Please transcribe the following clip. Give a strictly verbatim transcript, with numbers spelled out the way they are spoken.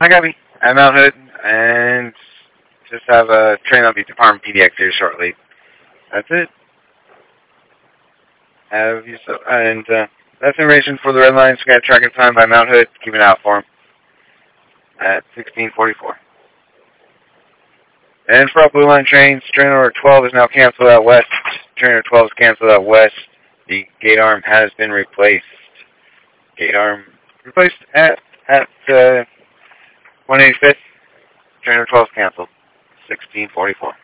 Hi, Gabby. I'm Mount Hood, and just have a train on the Department P D X here shortly. That's it. Have you so, and uh, that's information for the red lines. We got track and time by Mount Hood. Keep an eye out for him at sixteen forty-four. And for our blue line trains, train number twelve is now canceled out west. Train number twelve is canceled out west. The gate arm has been replaced. Gate arm replaced at at uh, one eighty-fifth. Train number twelve is canceled. sixteen forty-four.